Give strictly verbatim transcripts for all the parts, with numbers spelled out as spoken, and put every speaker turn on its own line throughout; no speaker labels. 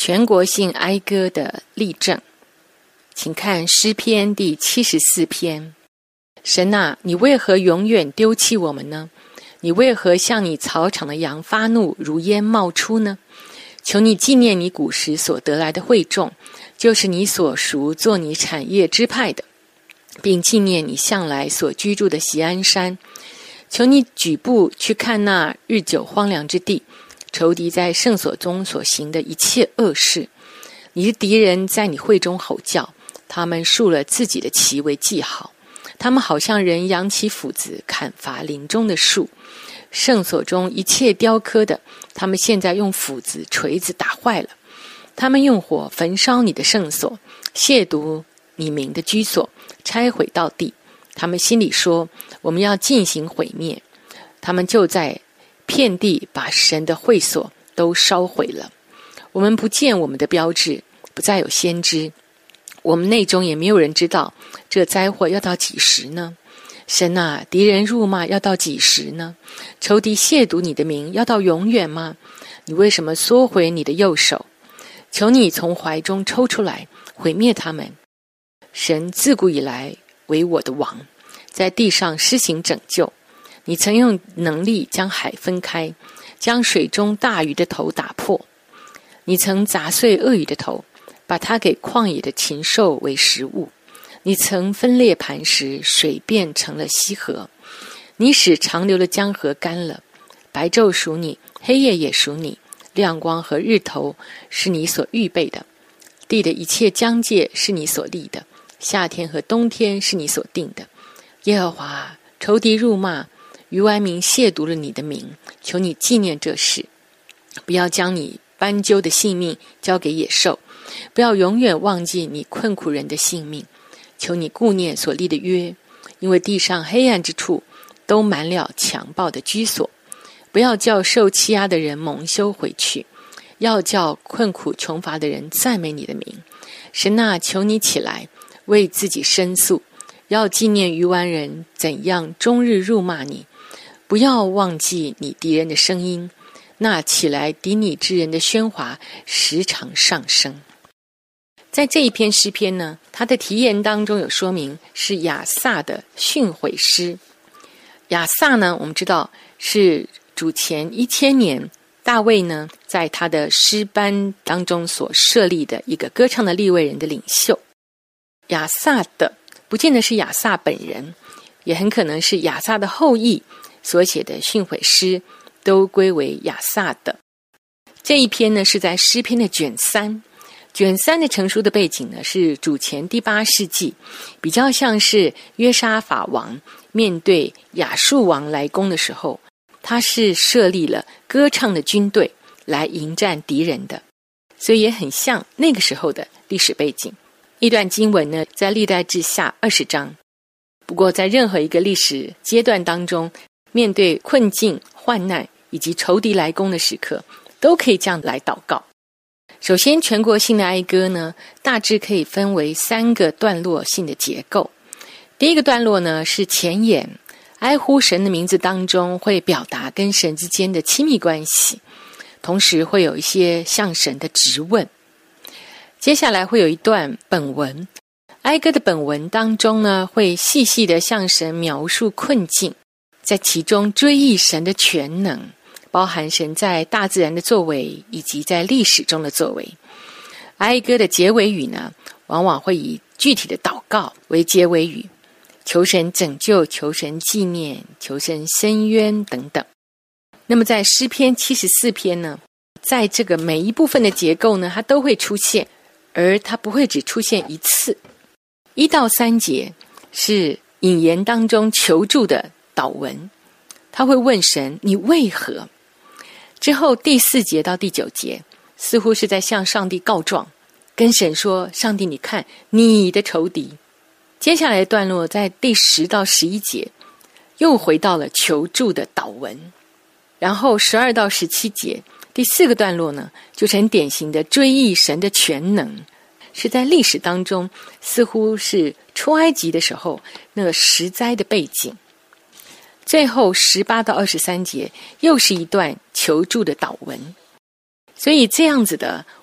全国性哀歌的例证，请看诗篇第七十四篇。神啊，你为何永远丢弃我们呢？你为何向你草场的羊发怒，如烟冒出呢？求你纪念你古时所得来的会众，就是你所赎做你产业支派的，并纪念你向来所居住的锡安山。求你举步去看那日久荒凉之地，仇敌在圣所中所行的一切恶事。你的敌人在你会中吼叫，他们竖了自己的旗为记号，他们好像人扬起斧子砍伐林中的树。圣所中一切雕刻的，他们现在用斧子锤子打坏了。他们用火焚烧你的圣所，亵渎你名的居所，拆毁到地。他们心里说，我们要进行毁灭。他们就在遍地把神的会所都烧毁了。我们不见我们的标志，不再有先知，我们内中也没有人知道这灾祸要到几时呢？神啊，敌人辱骂要到几时呢？仇敌亵渎你的名要到永远吗？你为什么缩回你的右手？求你从怀中抽出来，毁灭他们。神自古以来为我的王，在地上施行拯救。你曾用能力将海分开，将水中大鱼的头打破。你曾砸碎鳄鱼的头，把它给旷野的禽兽为食物。你曾分裂磐石，水变成了溪河。你使长流的江河干了。白昼属你，黑夜也属你，亮光和日头是你所预备的。地的一切疆界是你所立的，夏天和冬天是你所定的。耶和华，仇敌辱骂，愚顽民亵渎了你的名，求你纪念这事，不要将你斑鸠的性命交给野兽，不要永远忘记你困苦人的性命。求你顾念所立的约，因为地上黑暗之处都满了强暴的居所。不要叫受欺压的人蒙羞回去，要叫困苦穷乏的人赞美你的名。神啊，求你起来为自己申诉，要纪念愚顽人怎样终日辱骂你。不要忘记你敌人的声音，那起来敌你之人的喧哗时常上升。在这一篇诗篇呢，它的题言当中有说明是亚萨的训诲诗。亚萨呢，我们知道是主前一千年大卫呢在他的诗班当中所设立的一个歌唱的利未人的领袖。亚萨的不见得是亚萨本人，也很可能是亚萨的后裔所写的训诲诗，都归为亚萨的。这一篇呢是在诗篇的卷三。卷三的成书的背景呢是主前第八世纪，比较像是约沙法王面对亚述王来攻的时候，他是设立了歌唱的军队来迎战敌人的，所以也很像那个时候的历史背景。一段经文呢在历代志下二十章。不过在任何一个历史阶段当中，面对困境、患难以及仇敌来攻的时刻，都可以这样来祷告。首先，全国性的哀歌呢，大致可以分为三个段落性的结构。第一个段落呢是前言，哀呼神的名字当中会表达跟神之间的亲密关系，同时会有一些向神的质问。接下来会有一段本文，哀歌的本文当中呢，会细细的向神描述困境，在其中追忆神的全能，包含神在大自然的作为以及在历史中的作为。哀歌的结尾语呢，往往会以具体的祷告为结尾语，求神拯救，求神纪念，求神伸冤等等。那么在诗篇七十四篇呢，在这个每一部分的结构呢，它都会出现，而它不会只出现一次。一到三节是引言当中求助的祷文，他会问神你为何。之后第四节到第九节似乎是在向上帝告状，跟神说上帝你看你的仇敌。接下来的段落在第十到十一节又回到了求助的祷文。然后十二到十七节第四个段落呢，就是很典型的追忆神的全能，是在历史当中似乎是出埃及的时候那个十灾的背景。最后十八到二十三节又是一段求助的祷文。所以这样子的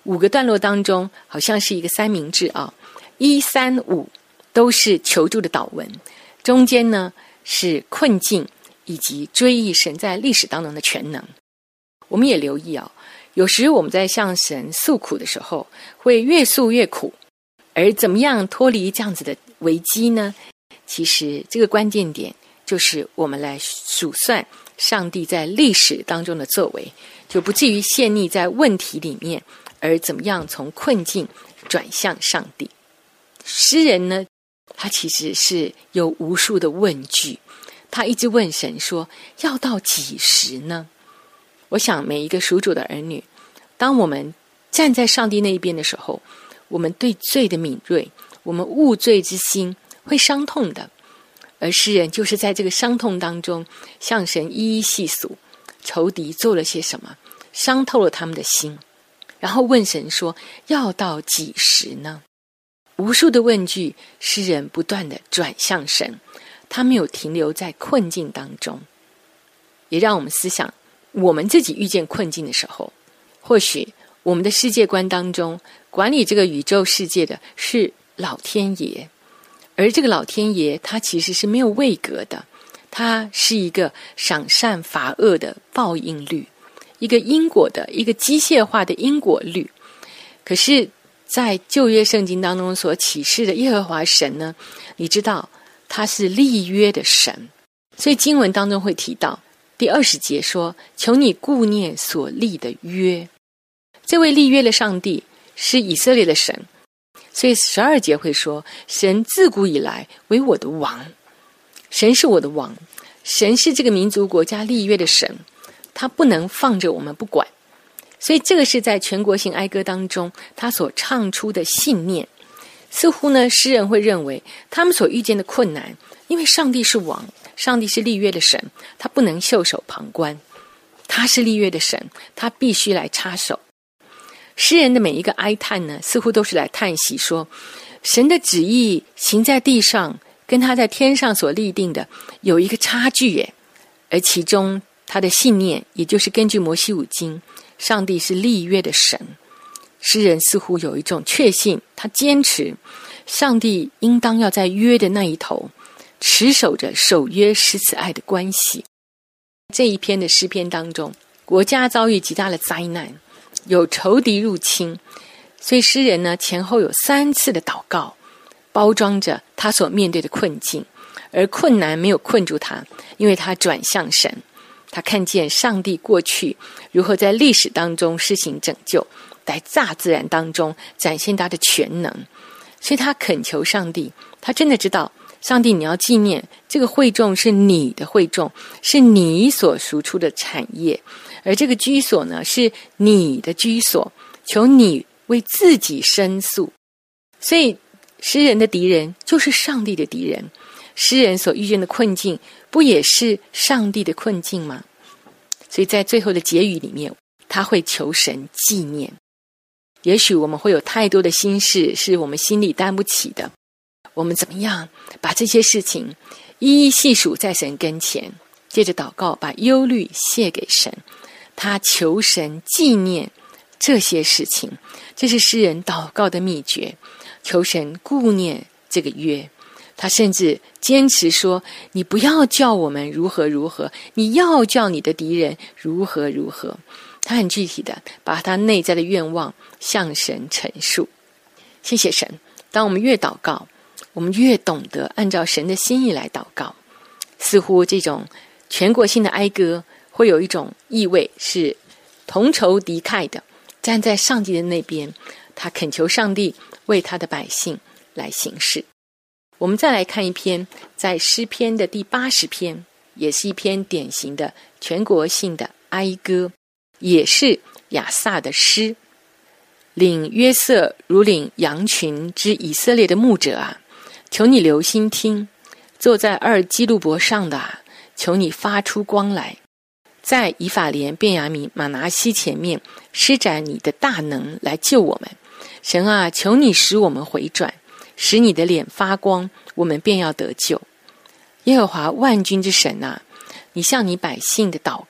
五个段落当中好像是一个三明治啊，一三五都是求助的祷文，中间呢是困境以及追忆神在历史当中的全能。我们也留意啊，有时我们在向神诉苦的时候会越诉越苦，而怎么样脱离这样子的危机呢？其实这个关键点就是我们来数算上帝在历史当中的作为，就不至于陷溺在问题里面，而怎么样从困境转向上帝。诗人呢，他其实是有无数的问句，他一直问神说，要到几时呢？我想每一个属主的儿女，当我们站在上帝那一边的时候，我们对罪的敏锐，我们恶罪之心会伤痛的。而诗人就是在这个伤痛当中，向神一一细数仇敌做了些什么，伤透了他们的心，然后问神说，要到几时呢？无数的问句，诗人不断的转向神，他没有停留在困境当中。也让我们思想，我们自己遇见困境的时候，或许我们的世界观当中，管理这个宇宙世界的是老天爷，而这个老天爷他其实是没有位格的，他是一个赏善罚恶的报应律，一个因果的一个机械化的因果律。可是在旧约圣经当中所启示的耶和华神呢，你知道他是立约的神，所以经文当中会提到第二十节说，求你顾念所立的约。这位立约的上帝是以色列的神，所以十二节会说，神自古以来为我的王，神是我的王，神是这个民族国家立约的神，他不能放着我们不管。所以这个是在全国性哀歌当中他所唱出的信念。似乎呢，诗人会认为他们所遇见的困难，因为上帝是王，上帝是立约的神，他不能袖手旁观，他是立约的神，他必须来插手。诗人的每一个哀叹呢，似乎都是来叹息说，神的旨意行在地上，跟他在天上所立定的有一个差距耶。而其中他的信念，也就是根据摩西五经，上帝是立约的神。诗人似乎有一种确信，他坚持上帝应当要在约的那一头持守着守约施慈爱的关系。这一篇的诗篇当中，国家遭遇极大的灾难，有仇敌入侵，所以诗人呢前后有三次的祷告，包装着他所面对的困境。而困难没有困住他，因为他转向神，他看见上帝过去如何在历史当中施行拯救，在大自然当中展现他的全能。所以他恳求上帝，他真的知道上帝，你要纪念这个会众是你的会众，是你所赎出的产业，而这个居所呢是你的居所，求你为自己申诉。所以诗人的敌人就是上帝的敌人，诗人所遇见的困境不也是上帝的困境吗？所以在最后的结语里面，他会求神纪念。也许我们会有太多的心事是我们心里担不起的，我们怎么样把这些事情一一细数在神跟前，接着祷告，把忧虑卸给神，他求神纪念这些事情。这是诗人祷告的秘诀，求神顾念这个约。他甚至坚持说，你不要叫我们如何如何，你要叫你的敌人如何如何。他很具体的把他内在的愿望向神陈述。谢谢神，当我们越祷告，我们越懂得按照神的心意来祷告。似乎这种全国性的哀歌会有一种意味，是同仇敌忾的，站在上帝的那边，他恳求上帝为他的百姓来行事。我们再来看一篇，在诗篇的第八十篇，也是一篇典型的全国性的哀歌，也是亚萨的诗。领约瑟如领羊群之以色列的牧者啊，求你留心听，坐在二基路伯上的啊，求你发出光来，在以法莲、便雅悯、马拿西前面施展你的大能来救我们。神啊，求你使我们回转，使你的脸发光，我们便要得救。耶和华万军之神啊，你向你百姓的祷告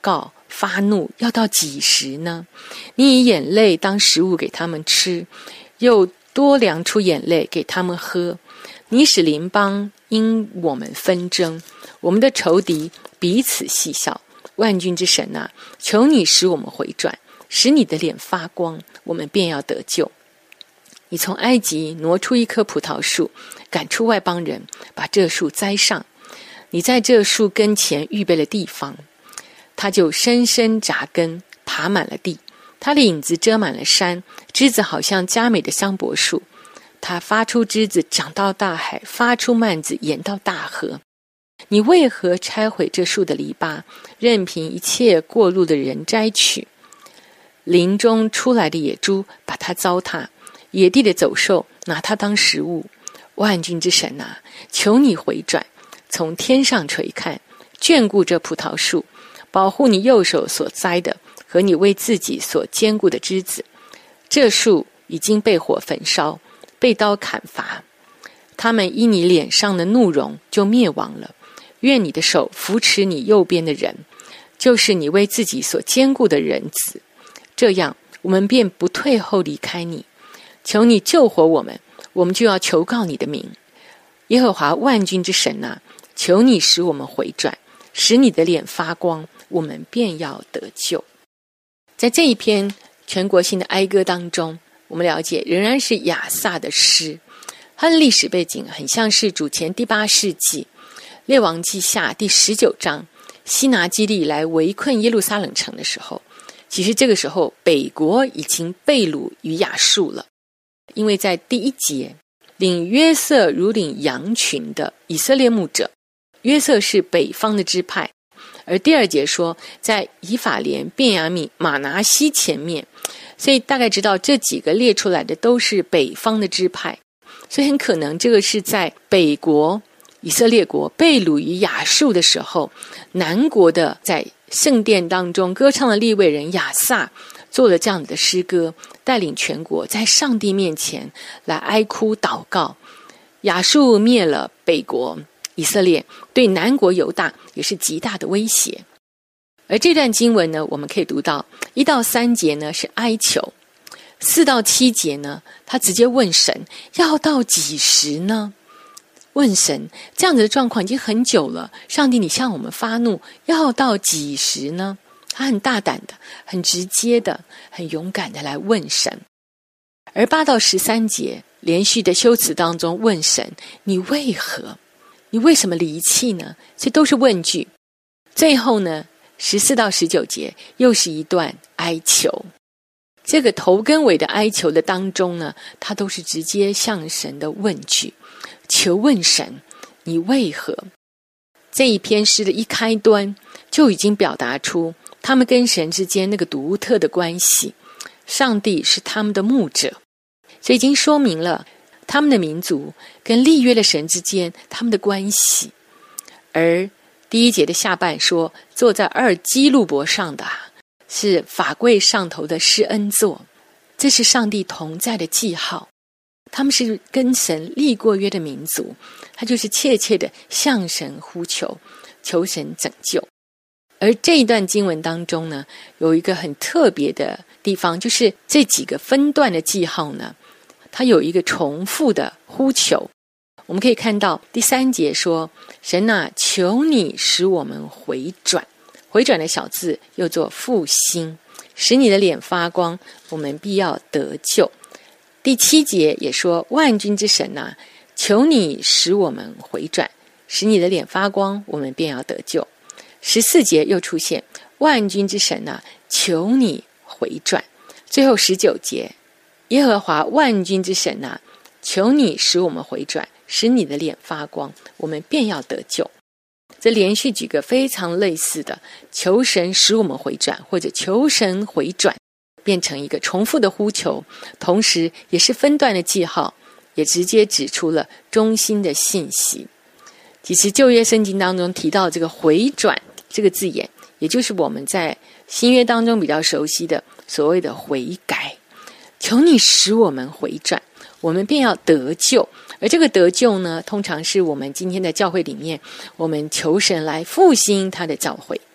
发怒要到几时呢？你以眼泪当食物给他们吃，又多量出眼泪给他们喝。你使邻邦因我们纷争，我们的仇敌彼此戏笑。万军之神啊，求你使我们回转，使你的脸发光，我们便要得救。你从埃及挪出一棵葡萄树，赶出外邦人，把这树栽上。你在这树根前预备了地方，它就深深扎根，爬满了地。它的影子遮满了山，枝子好像佳美的香柏树。它发出枝子，长到大海，发出蔓子，延到大河。你为何拆毁这树的篱笆，任凭一切过路的人摘取？林中出来的野猪把它糟蹋，野地的走兽拿它当食物。万军之神啊，求你回转，从天上垂看，眷顾这葡萄树，保护你右手所栽的和你为自己所坚固的枝子。这树已经被火焚烧，被刀砍伐，他们因你脸上的怒容就灭亡了。愿你的手扶持你右边的人，就是你为自己所坚固的人子，这样我们便不退后离开你。求你救活我们，我们就要求告你的名。耶和华万军之神啊，求你使我们回转，使你的脸发光，我们便要得救。在这一篇全国性的哀歌当中，我们了解仍然是亚萨的诗，它的历史背景很像是主前第八世纪列王记下第十九章，西拿基利来围困耶路撒冷城的时候，其实这个时候北国已经被掳于亚述了。因为在第一节，领约瑟如领羊群的以色列牧者，约瑟是北方的支派，而第二节说在以法莲、便雅悯、马拿西前面，所以大概知道这几个列出来的都是北方的支派，所以很可能这个是在北国以色列国被掳于亚述的时候，南国的在圣殿当中歌唱的利未人亚萨做了这样的诗歌，带领全国在上帝面前来哀哭祷告。亚述灭了北国以色列，对南国犹大也是极大的威胁。而这段经文呢，我们可以读到一到三节呢是哀求，四到七节呢他直接问神要到几时呢？问神这样子的状况已经很久了，上帝你向我们发怒要到几时呢？他很大胆的，很直接的，很勇敢的来问神。而八到十三节连续的修辞当中问神，你为何？你为什么离弃呢？这都是问句。最后呢，十四到十九节又是一段哀求。这个头跟尾的哀求的当中呢，他都是直接向神的问句，求问神，你为何？这一篇诗的一开端就已经表达出他们跟神之间那个独特的关系，上帝是他们的牧者，所以已经说明了他们的民族跟立约的神之间他们的关系。而第一节的下半说，坐在二基路伯上的是法柜上头的施恩座，这是上帝同在的记号。他们是跟神立过约的民族，他就是切切的向神呼求，求神拯救。而这一段经文当中呢，有一个很特别的地方，就是这几个分段的记号呢，它有一个重复的呼求。我们可以看到第三节说，神啊，求你使我们回转，回转的小字又做复兴，使你的脸发光，我们必要得救。第七节也说，万军之神啊，求你使我们回转，使你的脸发光，我们便要得救。十四节又出现，万军之神啊，求你回转。最后十九节，耶和华万军之神啊，求你使我们回转，使你的脸发光，我们便要得救。这连续几个非常类似的，求神使我们回转，或者求神回转，变成一个重复的呼求，同时也是分段的记号，也直接指出了中心的信息。其实旧约圣经当中提到这个回转这个字眼，也就是我们在新约当中比较熟悉的所谓的悔改。求你使我们回转，我们便要得救。而这个得救呢，通常是我们今天的教会里面，我们求神来复兴他的教会。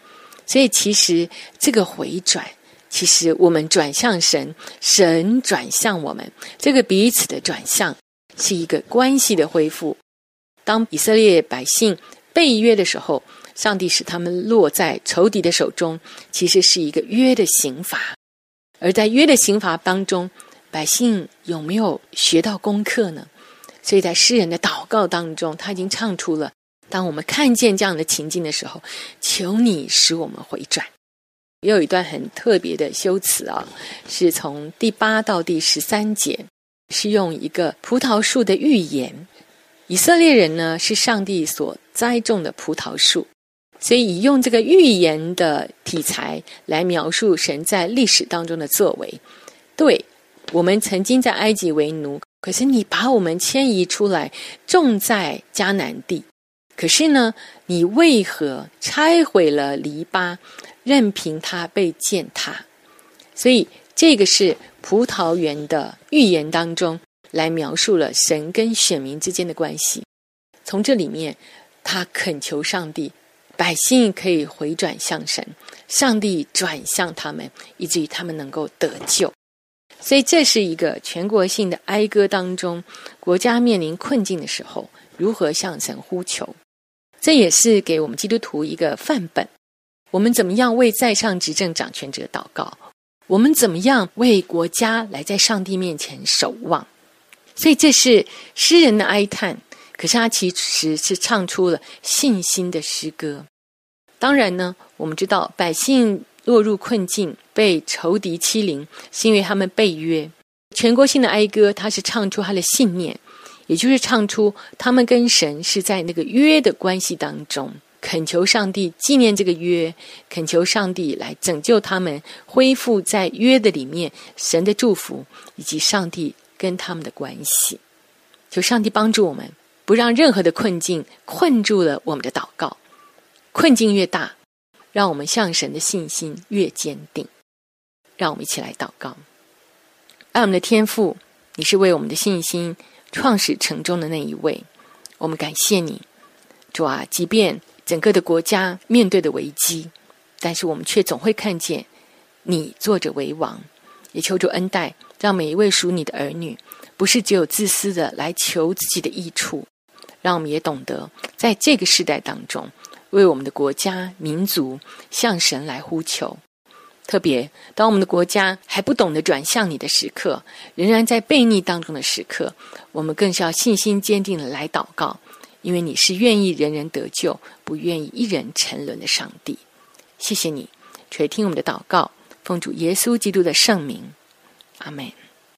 所以其实这个回转，其实我们转向神，神转向我们，这个彼此的转向是一个关系的恢复。当以色列百姓被约的时候，上帝使他们落在仇敌的手中，其实是一个约的刑罚。而在约的刑罚当中，百姓有没有学到功课呢？所以在诗人的祷告当中，他已经唱出了，当我们看见这样的情境的时候，求你使我们回转。也有一段很特别的修辞啊，是从第八到第十三节，是用一个葡萄树的寓言。以色列人呢，是上帝所栽种的葡萄树，所以以用这个寓言的题材来描述神在历史当中的作为。对，我们曾经在埃及为奴，可是你把我们迁移出来，种在迦南地。可是呢，你为何拆毁了篱笆，任凭它被践踏？所以这个是葡萄园的寓言当中来描述了神跟选民之间的关系。从这里面，他恳求上帝，百姓可以回转向神，上帝转向他们，以至于他们能够得救。所以这是一个全国性的哀歌当中，国家面临困境的时候，如何向神呼求。这也是给我们基督徒一个范本，我们怎么样为在上执政掌权者祷告，我们怎么样为国家来在上帝面前守望。所以这是诗人的哀叹，可是他其实是唱出了信心的诗歌。当然呢，我们知道百姓落入困境，被仇敌欺凌，是因为他们背约。全国性的哀歌，他是唱出他的信念，也就是唱出他们跟神是在那个约的关系当中，恳求上帝纪念这个约，恳求上帝来拯救他们，恢复在约的里面神的祝福，以及上帝跟他们的关系。求上帝帮助我们，不让任何的困境困住了我们的祷告。困境越大，让我们向神的信心越坚定。让我们一起来祷告。爱我们的天父，你是为我们的信心创始成终的那一位，我们感谢你。主啊，即便整个的国家面对的危机，但是我们却总会看见你坐着为王。也求主恩待，让每一位属你的儿女不是只有自私的来求自己的益处，让我们也懂得在这个世代当中为我们的国家民族向神来呼求。特别当我们的国家还不懂得转向你的时刻，仍然在悖逆当中的时刻，我们更是要信心坚定的来祷告，因为你是愿意人人得救，不愿意一人沉沦的上帝。谢谢你垂听我们的祷告，奉主耶稣基督的圣名，阿们。